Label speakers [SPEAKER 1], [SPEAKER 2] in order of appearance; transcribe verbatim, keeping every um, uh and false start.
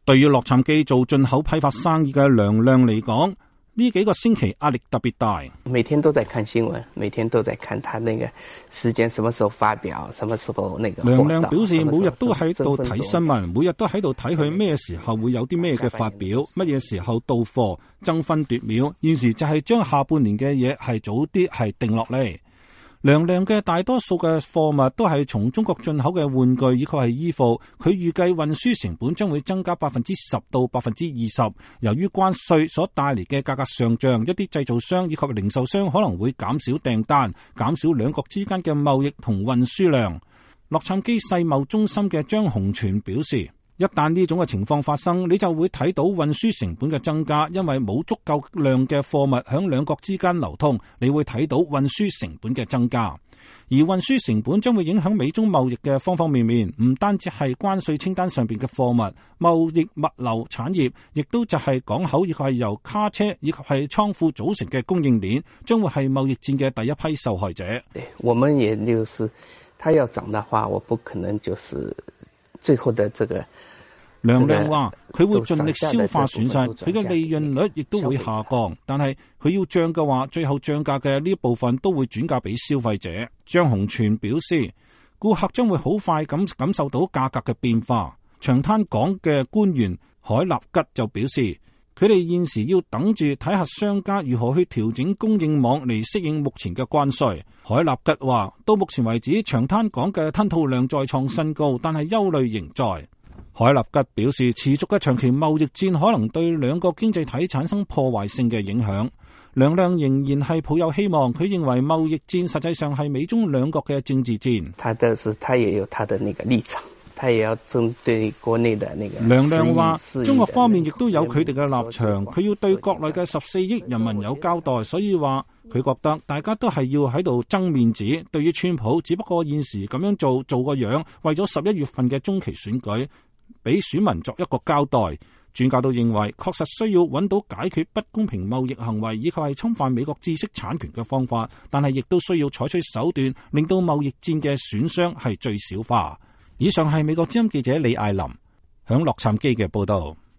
[SPEAKER 1] 對於洛杉磯做進口批發生意嘅梁亮嚟講，呢幾個星期壓力特別大。
[SPEAKER 2] 每天都在看新聞，每天都在看他那個時間什麼時候發表，什麼時候那個。
[SPEAKER 1] 梁亮表示，每日都喺度睇新聞，每日都喺度睇佢咩時候會有啲咩嘅發表，乜嘢時候到貨，爭分奪秒。現時就係將下半年嘅嘢係早啲係定落嚟。梁亮嘅大多數嘅貨物都係從中國進口嘅玩具以及係衣服，佢預計運輸成本將會增加百分之十到百分之二十。由於關稅所帶嚟嘅價格上漲，一啲製造商以及零售商可能會減少訂單，減少兩國之間嘅貿易同運輸量。洛杉磯世貿中心嘅張洪全表示，一旦呢種嘅情況發生，你就會睇到運輸成本嘅增加，因為冇足夠量嘅貨物響兩國之間流通，你會睇到運輸成本嘅增加。而運輸成本將會影響美中貿易嘅方方面面，唔單止係關稅清單上邊嘅貨物，貿易物流產業，亦都就係港口以及係由卡車以及係倉庫組成嘅供應鏈，將會係貿易戰嘅第一批受害者。
[SPEAKER 2] 對，我們也就是，它要漲的話，我不可能就是最後的這個。
[SPEAKER 1] 梁亮話佢會盡力消化損失，佢嘅利潤率亦都會下降，但係佢要漲嘅話，最後漲價嘅呢一部分都會轉嫁俾消費者。張洪全表示，顧客將會好快咁感受到價格嘅變化。長灘港嘅官員海立吉就表示，佢哋現時要等住睇下商家如何去調整供應網嚟適應目前嘅關稅。海立吉話，到目前為止，長灘港嘅吞吐量再創新高，但係憂慮仍在。海立吉表示，持續嘅長期貿易戰可能對兩個經濟體產生破壞性嘅影響。梁亮仍然係抱有希望，佢認為貿易戰實際上係美中兩國嘅政治戰。
[SPEAKER 2] 他的是，他也有他的那個立場，他也要針對國內的那個。
[SPEAKER 1] 梁亮話，中國方面亦都有佢哋嘅立場，佢要對國內嘅十四億人民有交代，所以話佢覺得大家都係要喺度爭面子。對於川普，只不過現時咁樣做做個樣，為咗十一月份嘅中期選舉，俾選民作一個交代。專家都認為，確實需要揾到解決不公平貿易行為以及係侵犯美國知識產權嘅方法，但係亦都需要採取手段，令到貿易戰嘅損傷係最小化。以上係美國之音記者李艾琳響洛杉磯嘅報道。